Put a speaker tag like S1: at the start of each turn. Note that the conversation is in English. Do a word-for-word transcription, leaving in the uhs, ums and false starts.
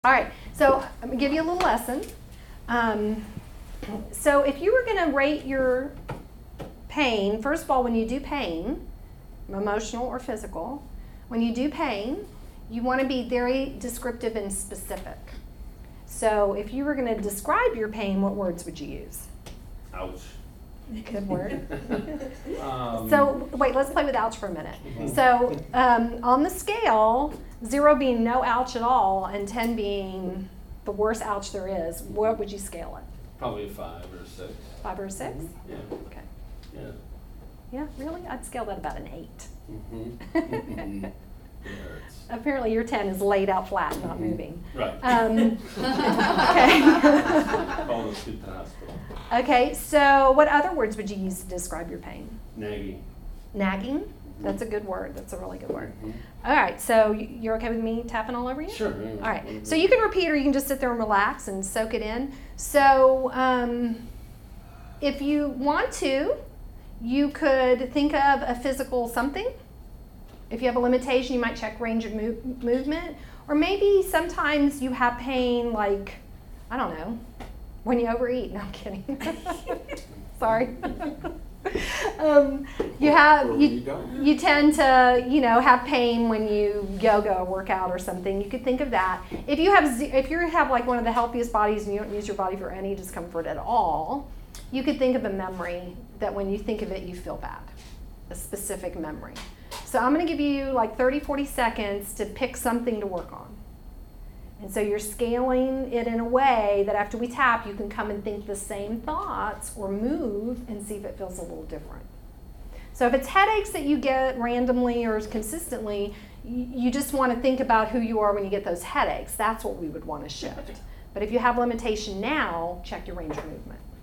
S1: All right, so I'm going to give you a little lesson. Um, so if you were going to rate your pain, first of all, when you do pain, emotional or physical, when you do pain, you want to be very descriptive and specific. So if you were going to describe your pain, what words would you use?
S2: Ouch.
S1: Good word.
S2: um,
S1: So wait, let's play with ouch for a minute.
S2: Mhm.
S1: So um, on the scale, zero being no ouch at all and ten being the worst ouch there is, what would you scale it?
S2: Probably a five or a six.
S1: Five or a six?
S2: Yeah.
S1: Okay.
S2: Yeah.
S1: Yeah, really? I'd scale that about an eight.
S2: Mm-hmm. It hurts.
S1: Apparently your ten is laid out flat, not
S2: Mhm.
S1: moving.
S2: Right.
S1: Um, okay.
S2: Call us to the hospital.
S1: Okay, so what other words would you use to describe your pain?
S2: Nagging.
S1: Nagging? That's a good word. That's a really good word.
S2: Mhm.
S1: All right, so y- you're okay with me tapping all over you?
S2: Sure. Yeah.
S1: All right, so you can repeat or you can just sit there and relax and soak it in. So um, if you want to, you could think of a physical something. If you have a limitation, you might check range of move, movement. Or maybe sometimes you have pain like, I don't know, when you overeat. No, I'm kidding. Sorry. um, you have
S3: Or
S1: you,
S3: you don't.
S1: you tend to you know have pain when you yoga or work out or something. You could think of that. If you have ze- if you have like one of the healthiest bodies and you don't use your body for any discomfort at all, you could think of a memory that when you think of it you feel bad, a specific memory. So I'm going to give you like thirty, forty seconds to pick something to work on. And so you're scaling it in a way that after we tap, you can come and think the same thoughts or move and see if it feels a little different. So if it's headaches that you get randomly or consistently, you, you just want to think about who you are when you get those headaches. That's what we would want to shift. But if you have limitation now, check your range of movement.